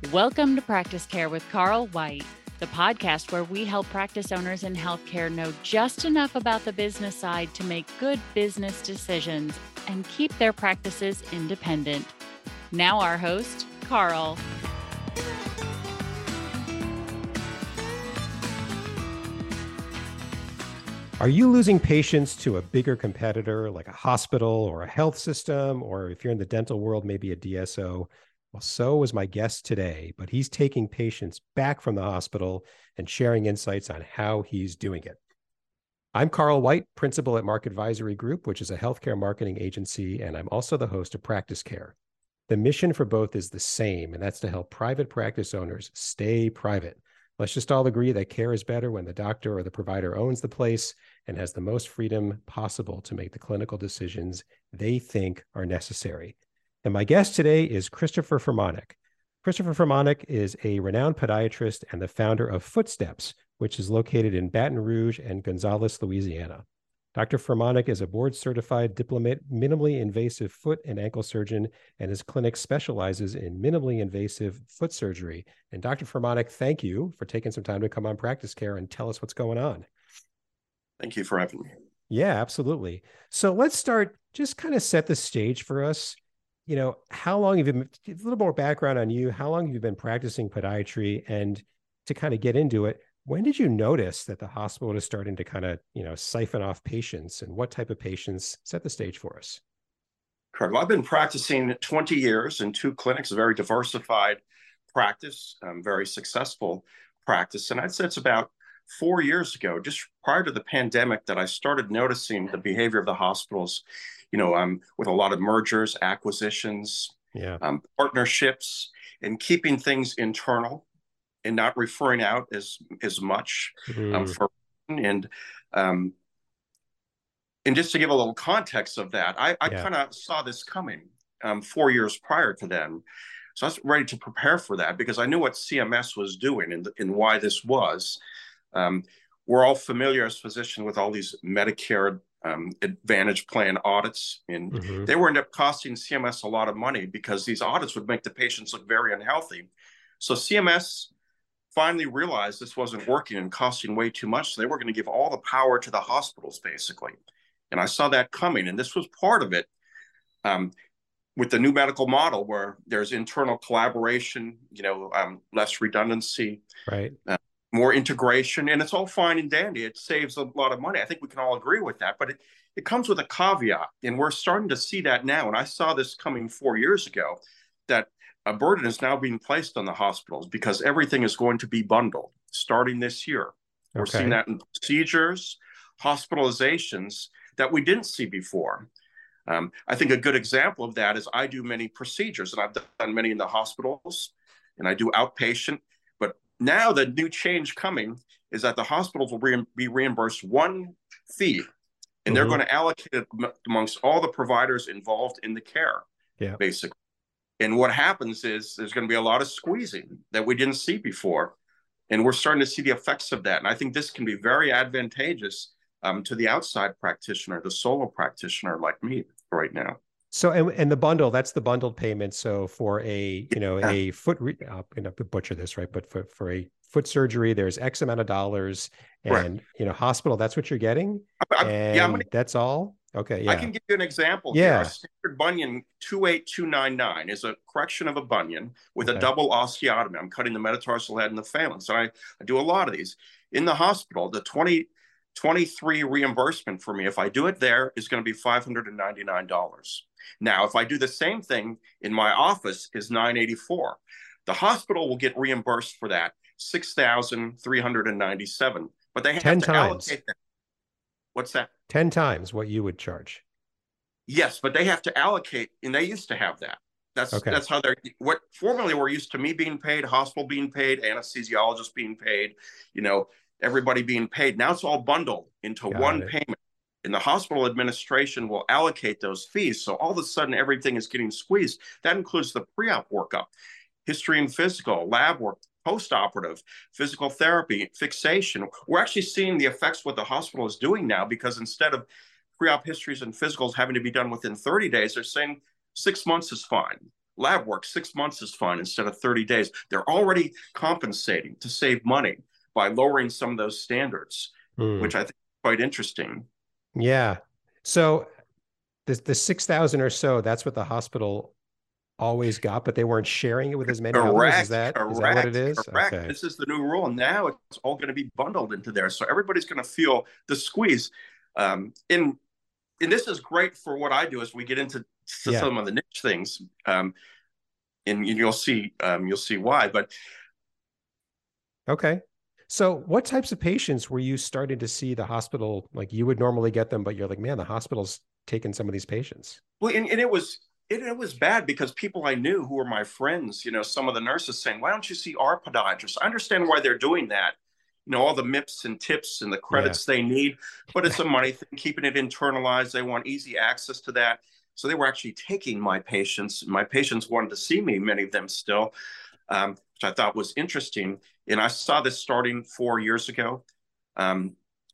Welcome to Practice Care with Carl White, the podcast where we help practice owners in healthcare know just enough about the business side to make good business decisions and keep their practices independent. Now our host, Carl. Are you losing patients to a bigger competitor like a hospital or a health system, or if you're in the dental world, maybe a DSO? Well, so is my guest today, but he's taking patients back from the hospital and sharing insights on how he's doing it. I'm Carl White, principal at Mark Advisory Group, which is a healthcare marketing agency, and I'm also the host of Practice Care. The mission for both is the same, and that's to help private practice owners stay private. Let's just all agree that care is better when the doctor or the provider owns the place and has the most freedom possible to make the clinical decisions they think are necessary. And my guest today is Christopher Fermanik. Christopher Fermanik is a renowned podiatrist and the founder of Footsteps, which is located in Baton Rouge and Gonzales, Louisiana. Dr. Fermanik is a board-certified diplomat, minimally invasive foot and ankle surgeon, and his clinic specializes in minimally invasive foot surgery. And Dr. Fermanik, thank you for taking some time to come on Practice Care and tell us what's going on. Thank you for having me. Yeah, absolutely. So let's start, just kind of set the stage for us. You know, how long have you been, a little more background on you, how long have you been practicing podiatry? And to kind of get into it, when did you notice that the hospital is starting to kind of, siphon off patients, and what type of patients? Set the stage for us. Correct. Well, I've been practicing 20 years in two clinics, a very diversified practice, very successful practice. And I'd say it's about 4 years ago, just prior to the pandemic, that I started noticing the behavior of the hospitals, with a lot of mergers, acquisitions, partnerships, and keeping things internal and not referring out as much and just to give a little context of that, I kind of saw this coming 4 years prior to then. So I was ready to prepare for that because I knew what CMS was doing and why this was. We're all familiar as physicians with all these Medicare Advantage plan audits, and they were end up costing CMS a lot of money because these audits would make the patients look very unhealthy. So CMS finally realized this wasn't working and costing way too much. So they were going to give all the power to the hospitals, basically. And I saw that coming. And this was part of it with the new medical model where there's internal collaboration, less redundancy, right? More integration. And it's all fine and dandy. It saves a lot of money. I think we can all agree with that. But it comes with a caveat. And we're starting to see that now. And I saw this coming 4 years ago, that a burden is now being placed on the hospitals because everything is going to be bundled starting this year. We're seeing that in procedures, hospitalizations that we didn't see before. I think a good example of that is I do many procedures, and I've done many in the hospitals, and I do outpatient. But now the new change coming is that the hospitals will be reimbursed one fee, and they're going to allocate it amongst all the providers involved in the care, basically. And what happens is there's going to be a lot of squeezing that we didn't see before. And we're starting to see the effects of that. And I think this can be very advantageous to the outside practitioner, the solo practitioner like me right now. So, and the bundle, that's the bundled payment. So for a foot, I'm going to butcher this, right? But for a foot surgery, there's X amount of dollars, and, hospital, that's what you're getting. That's all. Okay. Yeah. I can give you an example. Yeah. Here. A standard bunion 28299 is a correction of a bunion with a double osteotomy. I'm cutting the metatarsal head and the phalanx. So I do a lot of these in the hospital. The 2023 reimbursement for me, if I do it there, is going to be $599. Now, if I do the same thing in my office, is $984. The hospital will get reimbursed for that $6,397, but they have to allocate that. What's that? 10 times what you would charge. Yes, but they have to allocate, and they used to have that. That's how what formerly we're used to me being paid, hospital being paid, anesthesiologist being paid, everybody being paid. Now it's all bundled into one payment. And the hospital administration will allocate those fees. So all of a sudden, everything is getting squeezed. That includes the pre-op workup, history and physical, lab work, post-operative, physical therapy, fixation. We're actually seeing the effects of what the hospital is doing now, because instead of pre-op histories and physicals having to be done within 30 days, they're saying 6 months is fine. lab work, 6 months is fine instead of 30 days. They're already compensating to save money by lowering some of those standards, which I think is quite interesting. Yeah. So the 6,000 or so, that's what the hospital always got, but they weren't sharing it with as many others. Is that what it is? Correct. Okay. This is the new rule. And now it's all going to be bundled into there. So everybody's going to feel the squeeze. And this is great for what I do as we get into some of the niche things. And you'll see why. But okay. So what types of patients were you starting to see the hospital, like you would normally get them, but you're like, man, the hospital's taking some of these patients? Well, and it was bad because people I knew who were my friends, some of the nurses saying, why don't you see our podiatrist? I understand why they're doing that. All the MIPS and tips and the credits they need, but it's a money thing, keeping it internalized. They want easy access to that. So they were actually taking my patients. My patients wanted to see me, many of them still, which I thought was interesting. And I saw this starting 4 years ago. And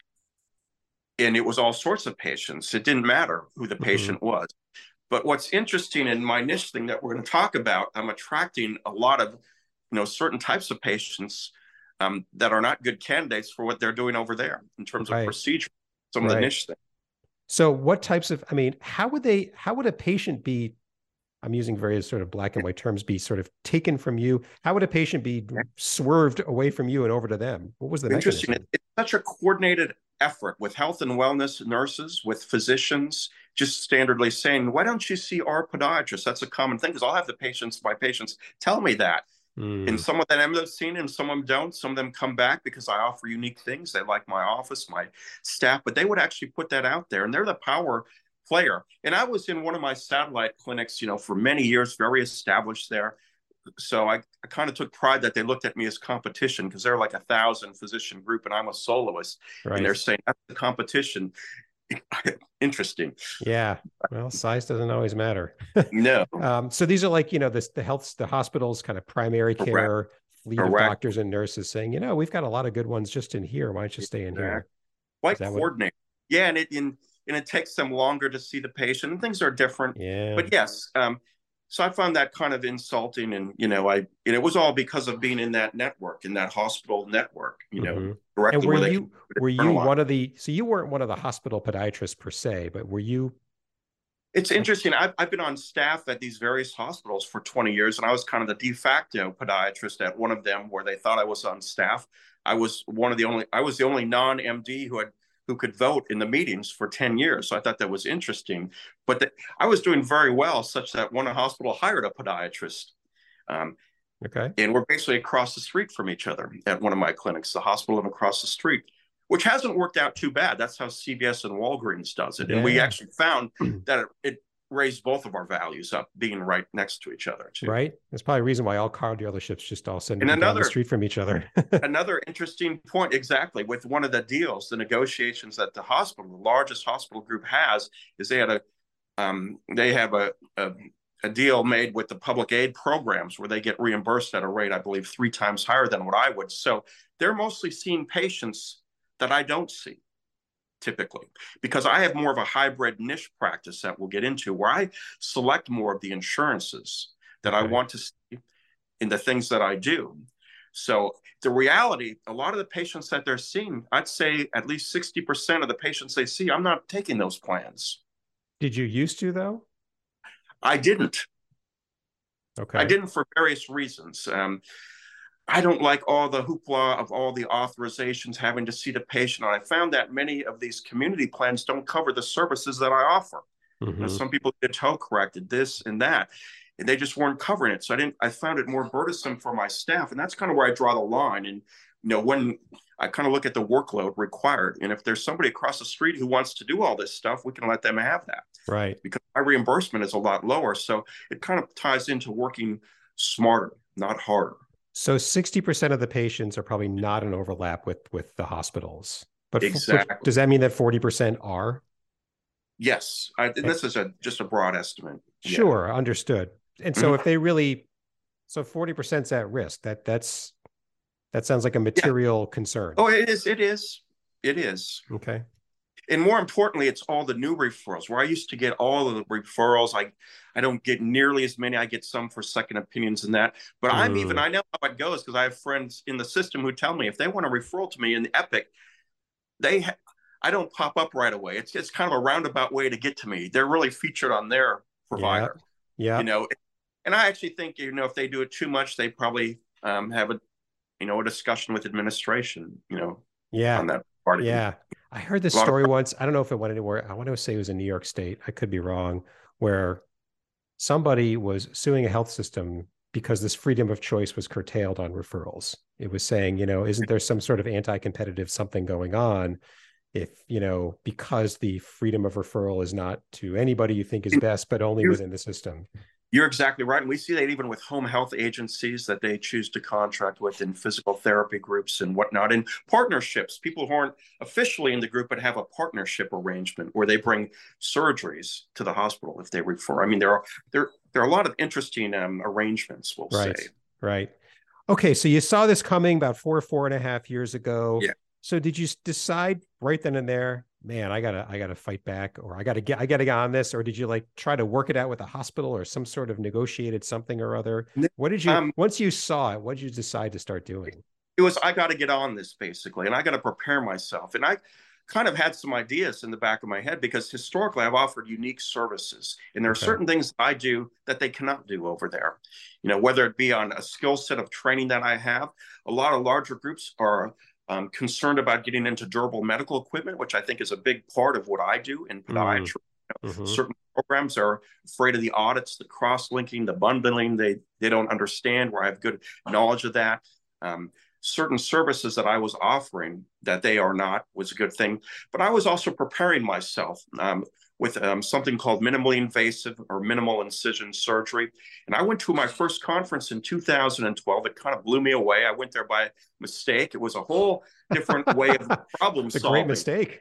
it was all sorts of patients. It didn't matter who the patient was. But what's interesting in my niche thing that we're going to talk about, I'm attracting a lot of, certain types of patients that are not good candidates for what they're doing over there in terms of procedure, some of the niche things. So what types of, how would a patient be, I'm using various sort of black and white terms, be sort of taken from you? How would a patient be swerved away from you and over to them? What was the mechanism? It's such a coordinated effort with health and wellness nurses, with physicians, just standardly saying, why don't you see our podiatrist? That's a common thing because I'll have my patients tell me that. And some of them I've seen and some of them don't. Some of them come back because I offer unique things. They like my office, my staff, but they would actually put that out there, and they're the power player. And I was in one of my satellite clinics, for many years, very established there. So I kind of took pride that they looked at me as competition because they're like 1,000 physician group and I'm a soloist. And they're saying that's the competition. Interesting. Yeah. Well, size doesn't always matter. No. So these are like, the hospital's kind of primary care fleet of doctors and nurses saying, we've got a lot of good ones just in here. Why don't you stay in here? Quite coordinated. Yeah. And it takes them longer to see the patient and things are different. Yeah. But yes. So I found that kind of insulting, and it was all because of being in that network, in that hospital network, directly. And were you one of the? So you weren't one of the hospital podiatrists per se, but were you? It's interesting. I've been on staff at these various hospitals for 20 years, and I was kind of the de facto podiatrist at one of them where they thought I was on staff. I was the only non-MD who could vote in the meetings for 10 years. So I thought that was interesting. But I was doing very well, such that one hospital hired a podiatrist. And we're basically across the street from each other at one of my clinics, the hospital across the street, which hasn't worked out too bad. That's how CVS and Walgreens does it. And we actually found that it raised both of our values up, being right next to each other too. Right. That's probably a reason why all car dealerships just all send down the street from each other. Another interesting point, exactly, with one of the deals, the negotiations that the largest hospital group has, is they have a deal made with the public aid programs where they get reimbursed at a rate, I believe, 3 times higher than what I would. So they're mostly seeing patients that I don't see typically, because I have more of a hybrid niche practice that we'll get into, where I select more of the insurances that I want to see in the things that I do. So the reality, a lot of the patients that they're seeing, I'd say at least 60% of the patients they see, I'm not taking those plans. Did you used to, though? I didn't. Okay. I didn't for various reasons. I don't like all the hoopla of all the authorizations, having to see the patient. And I found that many of these community plans don't cover the services that I offer. Some people get toe corrected, this and that, and they just weren't covering it. So I found it more burdensome for my staff. And that's kind of where I draw the line. And, when I kind of look at the workload required, and if there's somebody across the street who wants to do all this stuff, we can let them have that. Right. Because my reimbursement is a lot lower. So it kind of ties into working smarter, not harder. So 60% of the patients are probably not in overlap with the hospitals. But exactly. Does that mean that 40% are? Yes. This is just a broad estimate. Sure. Yeah. Understood. And so if they really, so 40% is at risk, that sounds like a material concern. Oh, it is. It is. Okay. And more importantly, it's all the new referrals. Where I used to get all of the referrals, I don't get nearly as many. I get some for second opinions and that. But I know how it goes because I have friends in the system who tell me if they want a referral to me in the Epic, I don't pop up right away. It's kind of a roundabout way to get to me. They're really featured on their provider. Yeah. And I actually think, if they do it too much, they probably have a discussion with administration, on that part of it. I heard this story once. I don't know if it went anywhere. I want to say it was in New York State. I could be wrong, where somebody was suing a health system because this freedom of choice was curtailed on referrals. It was saying, isn't there some sort of anti-competitive something going on if, because the freedom of referral is not to anybody you think is best, but only within the system. You're exactly right. And we see that even with home health agencies that they choose to contract with in physical therapy groups and whatnot, and partnerships, people who aren't officially in the group, but have a partnership arrangement where they bring surgeries to the hospital if they refer. I mean, there are a lot of interesting arrangements, we'll say. Right. Okay. So you saw this coming about 4.5 years ago. Yeah. So did you decide right then and there, man, I gotta fight back, or I gotta get on this, or did you try to work it out with a hospital or some sort of negotiated something or other? What did you, once you saw it, what did you decide to start doing? It was, I got to get on this basically, and I got to prepare myself. And I kind of had some ideas in the back of my head because historically I've offered unique services, and there are certain things I do that they cannot do over there. Whether it be on a skill set of training that I have, a lot of larger groups are concerned about getting into durable medical equipment, which I think is a big part of what I do in podiatry. Certain programs are afraid of the audits, the cross-linking, the bundling. They don't understand, where I have good knowledge of that. Certain services that I was offering that they are not was a good thing. But I was also preparing myself with something called minimally invasive or minimal incision surgery. And I went to my first conference in 2012. It kind of blew me away. I went there by mistake. It was a whole different way of problem solving. It's a great mistake.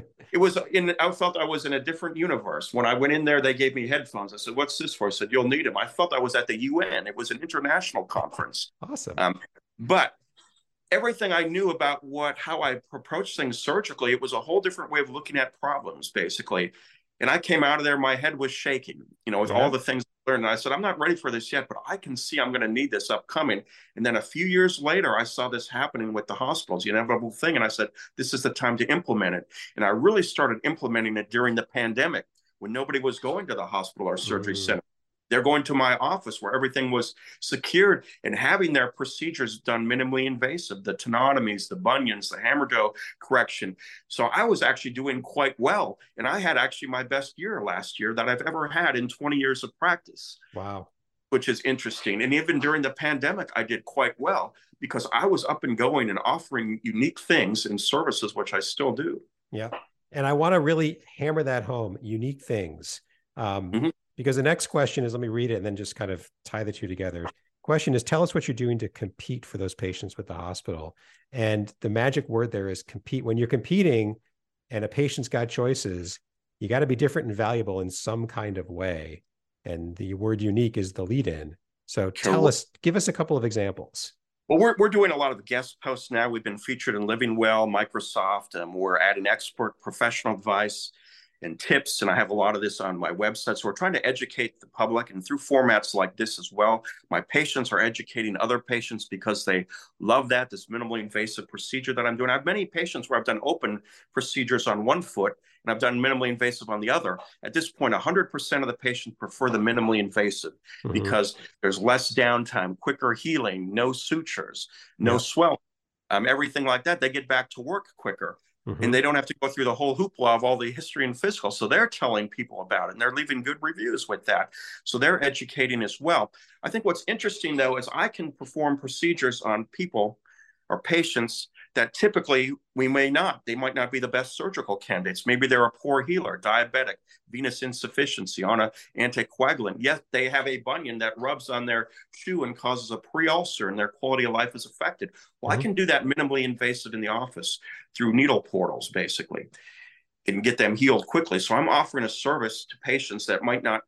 I felt I was in a different universe. When I went in there, they gave me headphones. I said, "What's this for?" I said, "You'll need them." I felt I was at the UN. It was an international conference. Awesome. But everything I knew about how I approach things surgically, it was a whole different way of looking at problems, basically. And I came out of there, my head was shaking, with all the things I learned. And I said, I'm not ready for this yet, but I can see I'm going to need this upcoming. And then a few years later, I saw this happening with the hospitals, the inevitable thing. And I said, this is the time to implement it. And I really started implementing it during the pandemic when nobody was going to the hospital or surgery center. They're going to my office where everything was secured and having their procedures done minimally invasive, the tenotomies, the bunions, the hammertoe correction. So I was actually doing quite well. And I had actually my best year last year that I've ever had in 20 years of practice. Wow. Which is interesting. And even during the pandemic, I did quite well because I was up and going and offering unique things and services, which I still do. Yeah. And I want to really hammer that home, unique things. Because the next question is, let me read it and then just kind of tie the two together. Question is, tell us what you're doing to compete for those patients with the hospital. And the magic word there is compete. When you're competing and a patient's got choices, you got to be different and valuable in some kind of way. And the word unique is the lead in. So give us a couple of examples. Well, we're doing a lot of guest posts now. We've been featured in Living Well, Microsoft. We're adding expert professional advice and tips, and I have a lot of this on my website. So we're trying to educate the public, and through formats like this as well. My patients are educating other patients because they love this minimally invasive procedure that I'm doing. I have many patients where I've done open procedures on one foot and I've done minimally invasive on the other. At this point, 100% of the patients prefer the minimally invasive because there's less downtime, quicker healing, no sutures, no swelling, everything like that. They get back to work quicker. And they don't have to go through the whole hoopla of all the history and physical. So they're telling people about it, and they're leaving good reviews with that. So they're educating as well. I think what's interesting, though, is I can perform procedures on people or patients that typically we may not. They might not be the best surgical candidates. Maybe they're a poor healer, diabetic, venous insufficiency, on an anticoagulant. Yet they have a bunion that rubs on their shoe and causes a pre-ulcer, and their quality of life is affected. Well, I can do that minimally invasive in the office through needle portals, basically, and get them healed quickly. So I'm offering a service to patients that might not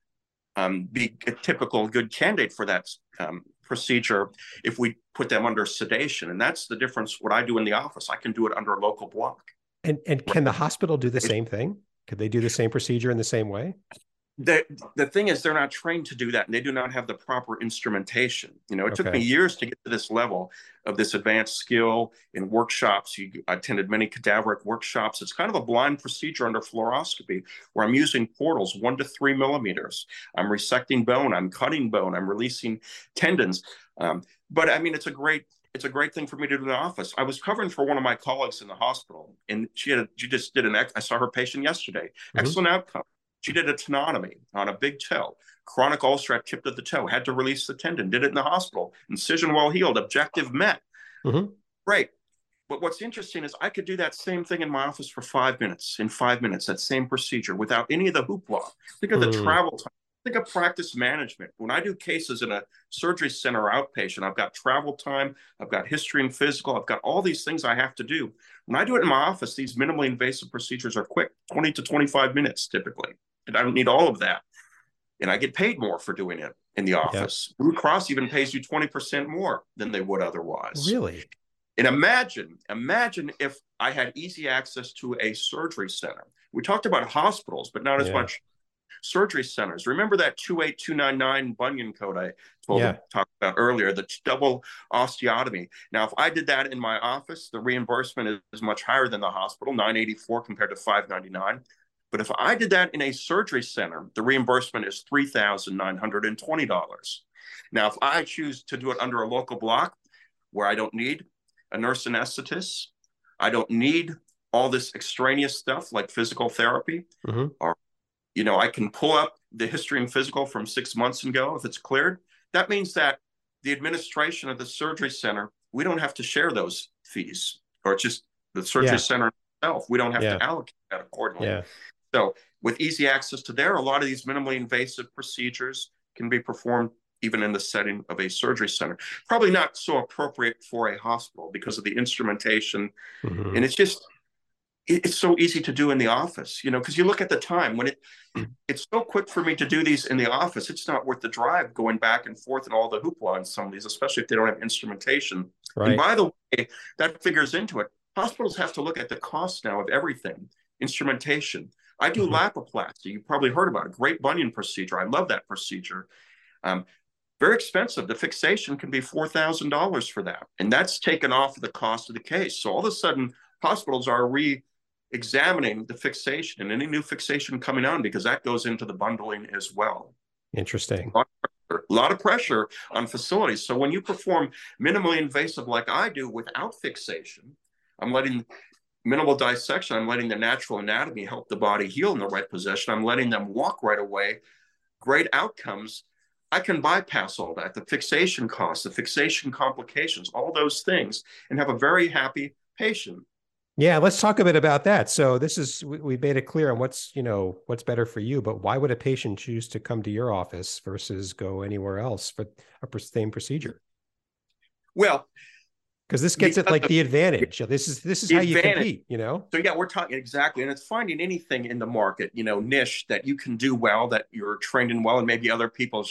be a typical good candidate for that procedure if we put them under sedation. And that's the difference. What I do in the office, I can do it under a local block. And can the hospital do the same thing? Could they do the same procedure in the same way? The thing is, they're not trained to do that, and they do not have the proper instrumentation. It took me years to get to this level of this advanced skill in workshops. I attended many cadaveric workshops. It's kind of a blind procedure under fluoroscopy where I'm using portals 1 to 3 millimeters. I'm resecting bone. I'm cutting bone. I'm releasing tendons. But I mean, it's a great thing for me to do in the office. I was covering for one of my colleagues in the hospital, and she just did I saw her patient yesterday. Excellent outcome. She did a tenotomy on a big toe, chronic ulcer at tip of the toe, had to release the tendon, did it in the hospital, incision well healed, objective met. Great. But what's interesting is I could do that same thing in my office for 5 minutes, in 5 minutes, that same procedure without any of the hoopla. Think of the travel time. Think of practice management. When I do cases in a surgery center outpatient, I've got travel time, I've got history and physical, I've got all these things I have to do. When I do it in my office, these minimally invasive procedures are quick, 20 to 25 minutes typically. And I don't need all of that. And I get paid more for doing it in the office. Blue Cross even pays you 20% more than they would otherwise. Really? And imagine if I had easy access to a surgery center. We talked about hospitals, but not as much surgery centers. Remember that 28299 bunion code I talked about earlier, the double osteotomy. Now, if I did that in my office, the reimbursement is much higher than the hospital, $984 compared to $599. But if I did that in a surgery center, the reimbursement is $3,920. Now, if I choose to do it under a local block where I don't need a nurse anesthetist, I don't need all this extraneous stuff like physical therapy, or I can pull up the history and physical from 6 months ago if it's cleared. That means that the administration of the surgery center, we don't have to share those fees, or it's just the surgery center itself. We don't have to allocate that accordingly. So with easy access to there, a lot of these minimally invasive procedures can be performed even in the setting of a surgery center. Probably not so appropriate for a hospital because of the instrumentation. And it's so easy to do in the office, because you look at the time when it's so quick for me to do these in the office. It's not worth the drive going back and forth and all the hoopla on some of these, especially if they don't have instrumentation. Right. And by the way, that figures into it. Hospitals have to look at the cost now of everything, instrumentation. I do Lapiplasty. You probably heard about it. Great bunion procedure. I love that procedure. Very expensive. The fixation can be $4,000 for that. And that's taken off of the cost of the case. So all of a sudden, hospitals are re-examining the fixation and any new fixation coming on because that goes into the bundling as well. Interesting. A lot of pressure on facilities. So when you perform minimally invasive like I do without fixation, I'm letting minimal dissection, I'm letting the natural anatomy help the body heal in the right position. I'm letting them walk right away. Great outcomes. I can bypass all that, the fixation costs, the fixation complications, all those things, and have a very happy patient. Yeah, let's talk a bit about that. So we made it clear on what's better for you, but why would a patient choose to come to your office versus go anywhere else for a same procedure? Well, because this gets at like the advantage. This is how you compete, So we're talking exactly, and it's finding anything in the market, niche that you can do well, that you're trained in well, and maybe other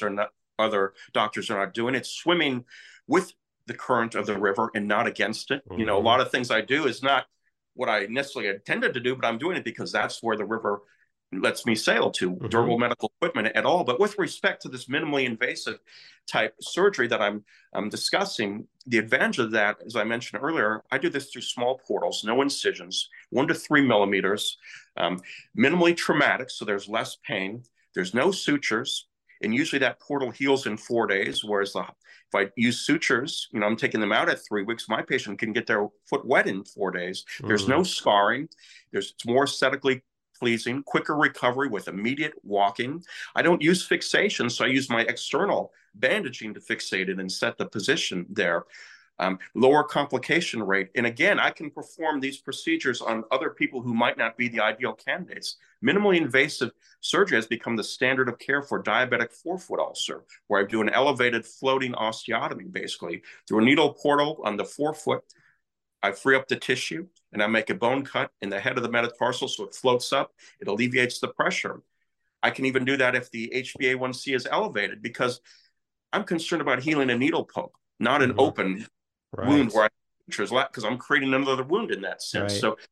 doctors are not doing. It's swimming with the current of the river and not against it. A lot of things I do is not what I necessarily intended to do, but I'm doing it because that's where the river lets me sail to, durable medical equipment at all. But with respect to this minimally invasive type surgery that I'm discussing, the advantage of that, as I mentioned earlier, I do this through small portals, no incisions, 1 to 3 millimeters, minimally traumatic, so there's less pain. There's no sutures, and usually that portal heals in 4 days, whereas if I use sutures, I'm taking them out at 3 weeks, my patient can get their foot wet in 4 days. There's no scarring. It's more aesthetically pleasing, quicker recovery with immediate walking. I don't use fixation, so I use my external bandaging to fixate it and set the position there. Lower complication rate. And again, I can perform these procedures on other people who might not be the ideal candidates. Minimally invasive surgery has become the standard of care for diabetic forefoot ulcer, where I do an elevated floating osteotomy, basically. Through a needle portal on the forefoot, I free up the tissue and I make a bone cut in the head of the metatarsal so it floats up. It alleviates the pressure. I can even do that if the HbA1c is elevated because I'm concerned about healing a needle poke, not an open wound where I because I'm creating another wound in that sense. So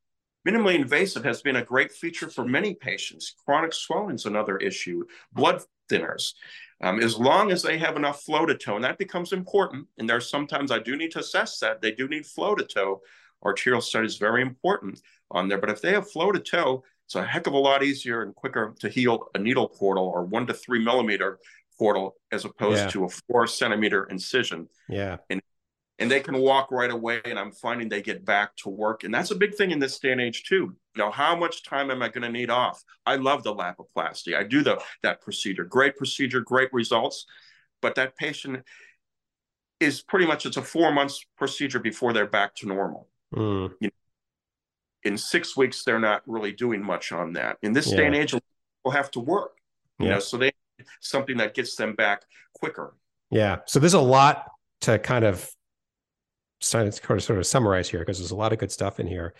Minimally invasive has been a great feature for many patients. Chronic swelling is another issue. Blood thinners. As long as they have enough flow to toe, and that becomes important. And there's sometimes I do need to assess that. They do need flow to toe. Arterial study is very important on there. But if they have flow to toe, it's a heck of a lot easier and quicker to heal a needle portal or 1 to 3 millimeter portal as opposed to a 4 centimeter incision. Yeah. And they can walk right away, and I'm finding they get back to work. And that's a big thing in this day and age too. How much time am I going to need off? I love the Lapiplasty. I do that procedure. Great procedure, great results. But that patient is pretty much, it's a 4 months procedure before they're back to normal. In 6 weeks, they're not really doing much on that. In this day and age, we'll have to work, so they need something that gets them back quicker. Yeah. So there's a lot to kind of sort of summarize here, because there's a lot of good stuff in here.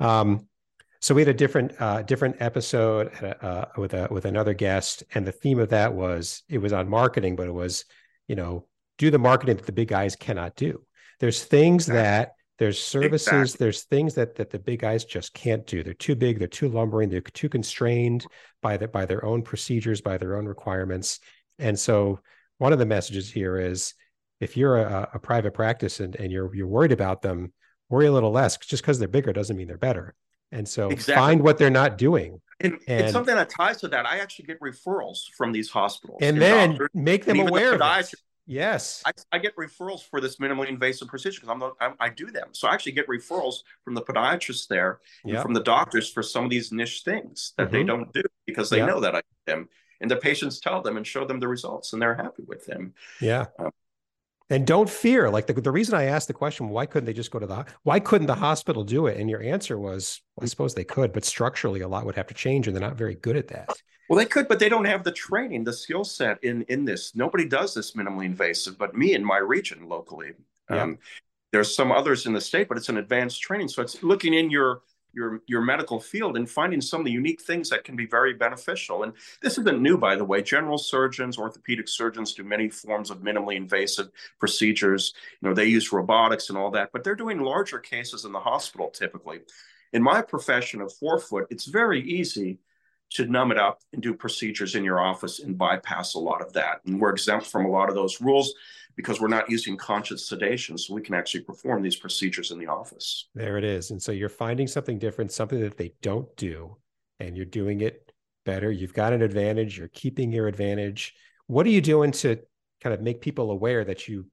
So we had a different episode with another guest, and the theme of that was, it was on marketing, but it was, do the marketing that the big guys cannot do. There's things there's services, there's things that the big guys just can't do. They're too big, they're too lumbering, they're too constrained by their own procedures, by their own requirements. And so one of the messages here is, if you're a private practice and you're worried about them, worry a little less. Just because they're bigger doesn't mean they're better. And so find what they're not doing. And it's something that ties to that. I actually get referrals from these hospitals. And then make them aware of it. Yes. I get referrals for this minimally invasive procedure because I do them. So I actually get referrals from the podiatrists there and from the doctors for some of these niche things that they don't do, because they know that I do them. And the patients tell them and show them the results, and they're happy with them. Yeah. And don't fear. Like the reason I asked the question, why couldn't they just go to why couldn't the hospital do it? And your answer was, well, I suppose they could, but structurally a lot would have to change, and they're not very good at that. Well, they could, but they don't have the training, the skill set in this. Nobody does this minimally invasive, but me in my region locally. There's some others in the state, but it's an advanced training. So it's looking in your medical field and finding some of the unique things that can be very beneficial. And this isn't new, by the way. General surgeons, orthopedic surgeons do many forms of minimally invasive procedures. They use robotics and all that, but they're doing larger cases in the hospital typically. In my profession of forefoot, it's very easy to numb it up and do procedures in your office and bypass a lot of that. And we're exempt from a lot of those rules because we're not using conscious sedation, so we can actually perform these procedures in the office. There it is. And so you're finding something different, something that they don't do, and you're doing it better. You've got an advantage. You're keeping your advantage. What are you doing to kind of make people aware that you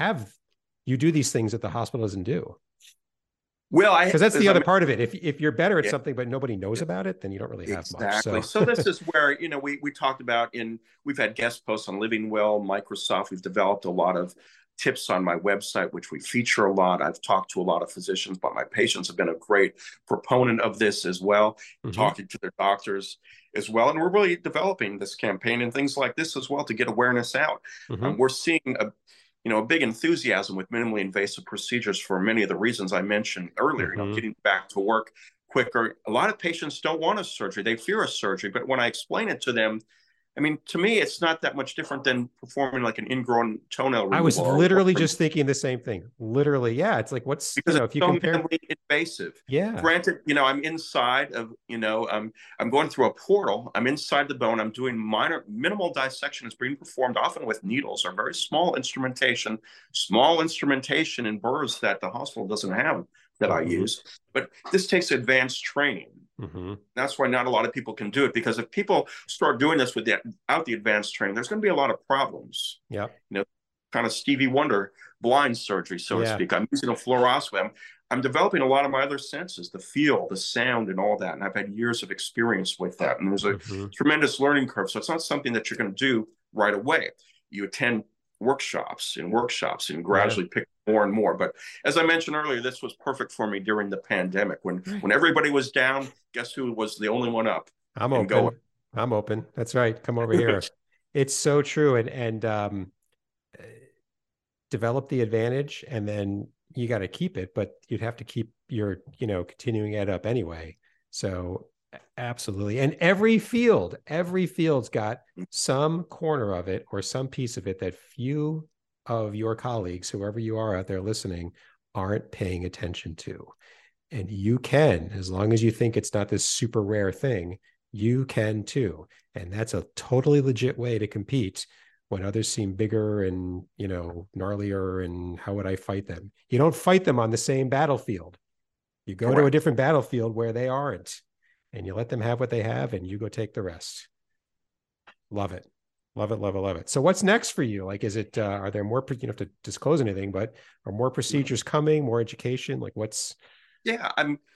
do these things that the hospital doesn't do? Well, because that's the other part of it. If you're better at something, but nobody knows about it, then you don't really have much. So this is where, we talked about we've had guest posts on Living Well, Microsoft. We've developed a lot of tips on my website, which we feature a lot. I've talked to a lot of physicians, but my patients have been a great proponent of this as well, talking to their doctors as well. And we're really developing this campaign and things like this as well to get awareness out. We're seeing a big enthusiasm with minimally invasive procedures for many of the reasons I mentioned earlier, getting back to work quicker. A lot of patients don't want a surgery. They fear a surgery, but when I explain it to them, to me, it's not that much different than performing like an ingrown toenail removal. I was literally just thinking the same thing. Literally, yeah. It's like, because if you compare, invasive. Yeah. Granted, I'm inside of, I'm going through a portal. I'm inside the bone. I'm doing minimal dissection is being performed often with needles or very small instrumentation in burrs that the hospital doesn't have that I use. But this takes advanced training. That's why not a lot of people can do it, because if people start doing this without the advanced training, there's going to be a lot of problems. Yeah. Kind of Stevie Wonder blind surgery, so to speak. I'm using a fluoroscopy. I'm developing a lot of my other senses, the feel, the sound, and all that. And I've had years of experience with that. And there's a tremendous learning curve. So it's not something that you're going to do right away. You attend workshops and gradually pick more and more. But as I mentioned earlier, this was perfect for me during the pandemic when everybody was down. Guess who was the only one up? I'm open. That's right. Come over here. It's so true. And develop the advantage, and then you got to keep it, but you'd have to keep your, continuing ed up anyway. So absolutely. And every field's got some corner of it or some piece of it that few of your colleagues, whoever you are out there listening, aren't paying attention to. And you can, as long as you think it's not this super rare thing, you can too. And that's a totally legit way to compete when others seem bigger and, gnarlier. And how would I fight them? You don't fight them on the same battlefield. You go to a different battlefield where they aren't, and you let them have what they have, and you go take the rest. Love it. Love it, love it, love it. So what's next for you? Like, is it, are there more, you don't have to disclose anything, but are more procedures coming, more education? Like what's... Yeah,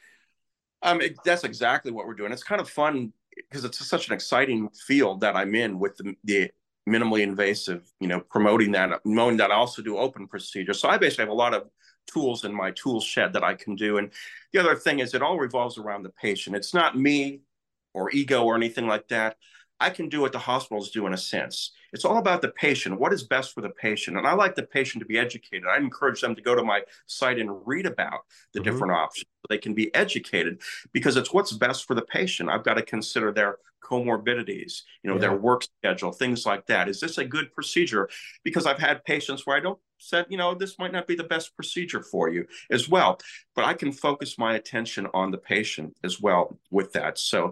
that's exactly what we're doing. It's kind of fun because it's such an exciting field that I'm in with the minimally invasive, promoting that, knowing that I also do open procedures. So I basically have a lot of tools in my tool shed that I can do. And the other thing is it all revolves around the patient. It's not me or ego or anything like that. I can do what the hospitals do in a sense. It's all about the patient. What is best for the patient? And I like the patient to be educated. I encourage them to go to my site and read about the different options so they can be educated, because it's what's best for the patient. I've got to consider their comorbidities, their work schedule, things like that. Is this a good procedure? Because I've had patients where I don't said, this might not be the best procedure for you as well, but I can focus my attention on the patient as well with that. So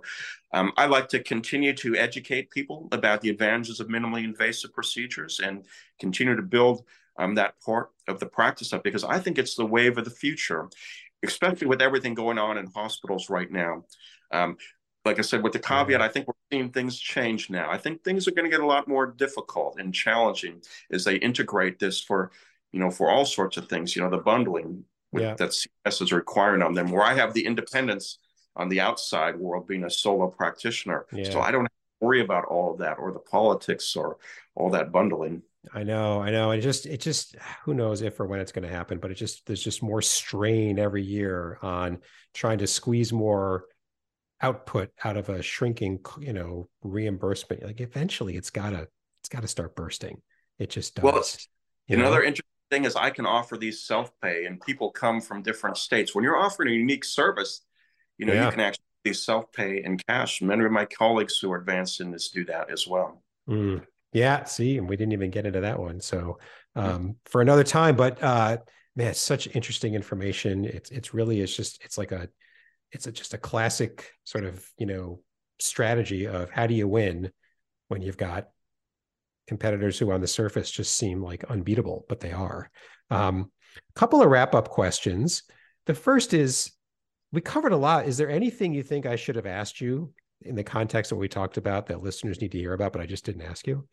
I like to continue to educate people about the advantages of minimally invasive procedures and continue to build that part of the practice up, because I think it's the wave of the future, especially with everything going on in hospitals right now. Like I said, with the caveat, I think we're seeing things change now. I think things are going to get a lot more difficult and challenging as they integrate this for all sorts of things, the bundling that CS is requiring on them, where I have the independence on the outside world being a solo practitioner. So I don't have to worry about all of that or the politics or all that bundling. I know. It just, who knows if or when it's going to happen, but there's just more strain every year on trying to squeeze more output out of a shrinking, reimbursement. Like eventually it's gotta start bursting. It just does. Well, another interesting thing is I can offer these self-pay, and people come from different states. When you're offering a unique service, you can actually do self-pay in cash. Many of my colleagues who are advanced in this do that as well. Yeah, see, and we didn't even get into that one. So for another time, but man, it's such interesting information. It's really, it's like just a classic sort of, strategy of how do you win when you've got competitors who on the surface just seem like unbeatable, but they are. A couple of wrap-up questions. The first is, we covered a lot. Is there anything you think I should have asked you in the context of what we talked about that listeners need to hear about, but I just didn't ask you?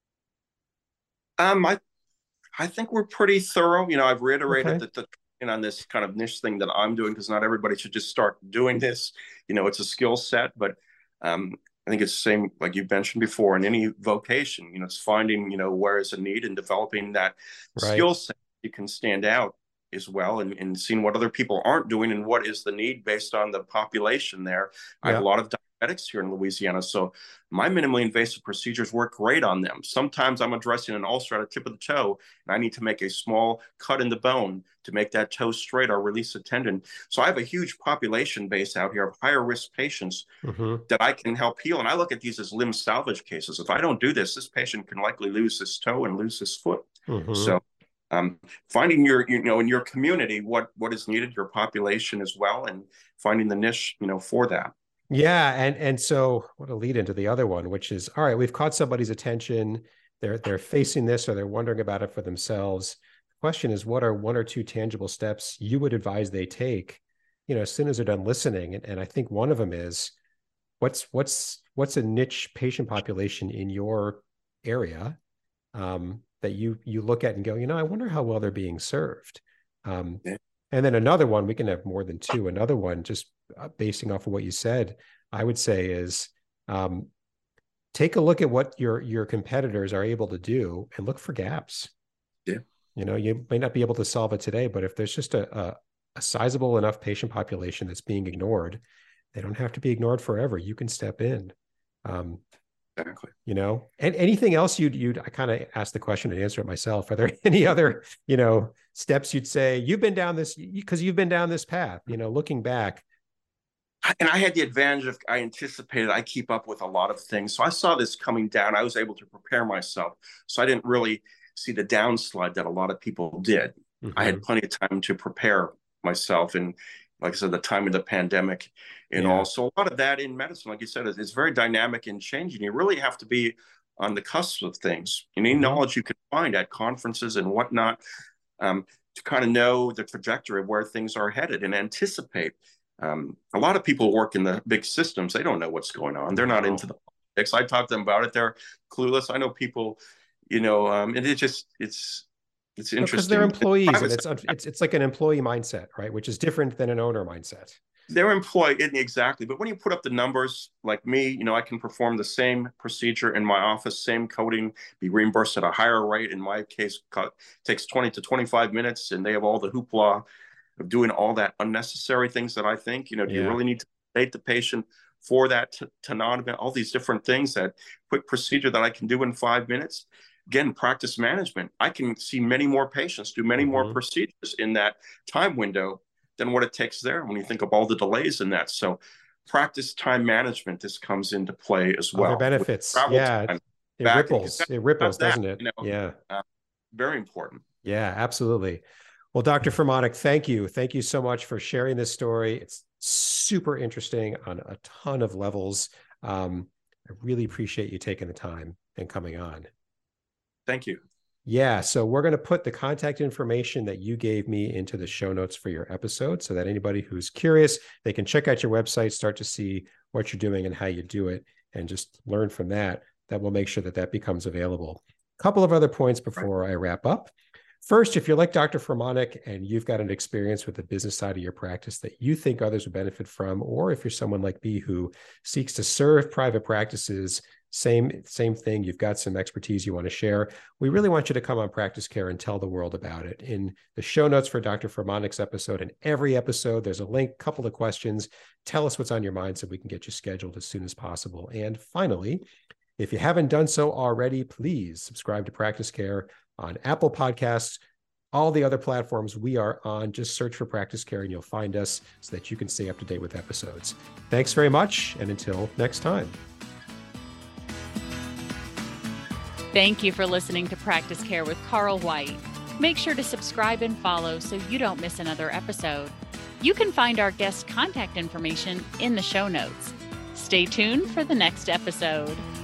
I think we're pretty thorough. I've reiterated that on this kind of niche thing that I'm doing, because not everybody should just start doing this. It's a skill set, but I think it's the same, like you mentioned before, in any vocation, it's finding, where is a need and developing that skill set. You can stand out as well, and seeing what other people aren't doing and what is the need based on the population there. I have a lot of diabetics here in Louisiana, so my minimally invasive procedures work great on them. Sometimes I'm addressing an ulcer at the tip of the toe, and I need to make a small cut in the bone to make that toe straight or release a tendon. So I have a huge population base out here of higher risk patients that I can help heal. And I look at these as limb salvage cases. If I don't do this, this patient can likely lose his toe and lose his foot. So finding in your community, what is needed, your population as well, and finding the niche, for that. Yeah. And so what a lead into the other one, which is, all right, we've caught somebody's attention. They're facing this, or they're wondering about it for themselves. The question is, what are one or two tangible steps you would advise they take, as soon as they're done listening? And I think one of them is, what's a niche patient population in your area that you look at and go, I wonder how well they're being served. And then another one, we can have more than two. Another one, just basing off of what you said, I would say is take a look at what your competitors are able to do and look for gaps. You may not be able to solve it today, but if there's just a sizable enough patient population that's being ignored, they don't have to be ignored forever. You can step in. Exactly. And anything else I kind of asked the question and answer it myself. Are there any other, steps you'd say you've been down this path, looking back? And I had the advantage of, I anticipated, I keep up with a lot of things. So I saw this coming down. I was able to prepare myself. So I didn't really see the downslide that a lot of people did. I had plenty of time to prepare myself and like I said, the time of the pandemic and Yeah. also a lot of that in medicine, like you said, is very dynamic and changing. You really have to be on the cusp of things. Any knowledge you can find at conferences and whatnot, to kind of know the trajectory of where things are headed and anticipate. A lot of people work in the big systems. They don't know what's going on. They're not into the politics. I talk to them about it. They're clueless. I know people, and it's interesting. Because they're employees, and it's like an employee mindset, right? Which is different than an owner mindset. They're employed, exactly. But when you put up the numbers, like me, I can perform the same procedure in my office, same coding, be reimbursed at a higher rate. In my case, it takes 20 to 25 minutes, and they have all the hoopla of doing all that unnecessary things that I think, do you really need to sedate the patient for that tenotomy, all these different things, that quick procedure that I can do in 5 minutes. Again, practice management. I can see many more patients, do many more procedures in that time window than what it takes there when you think of all the delays in that. So practice time management, this comes into play as well. Other benefits. Yeah. It ripples, doesn't it? Yeah. Very important. Yeah, absolutely. Well, Dr. Fermanik, thank you. Thank you so much for sharing this story. It's super interesting on a ton of levels. I really appreciate you taking the time and coming on. Thank you. Yeah, so we're going to put the contact information that you gave me into the show notes for your episode so that anybody who's curious, they can check out your website, start to see what you're doing and how you do it, and just learn from that. That will make sure that that becomes available. A couple of other points before I wrap up. First, if you're like Dr. Fermanik and you've got an experience with the business side of your practice that you think others would benefit from, or if you're someone like me who seeks to serve private practices, same thing, you've got some expertise you want to share, we really want you to come on Practice Care and tell the world about it. In the show notes for Dr. Fermanik's episode, and every episode, there's a link, couple of questions. Tell us what's on your mind so we can get you scheduled as soon as possible. And finally, if you haven't done so already, please subscribe to Practice Care on Apple Podcasts, all the other platforms we are on. Just search for Practice Care and you'll find us so that you can stay up to date with episodes. Thanks very much, and until next time. Thank you for listening to Practice Care with Carl White. Make sure to subscribe and follow so you don't miss another episode. You can find our guest contact information in the show notes. Stay tuned for the next episode.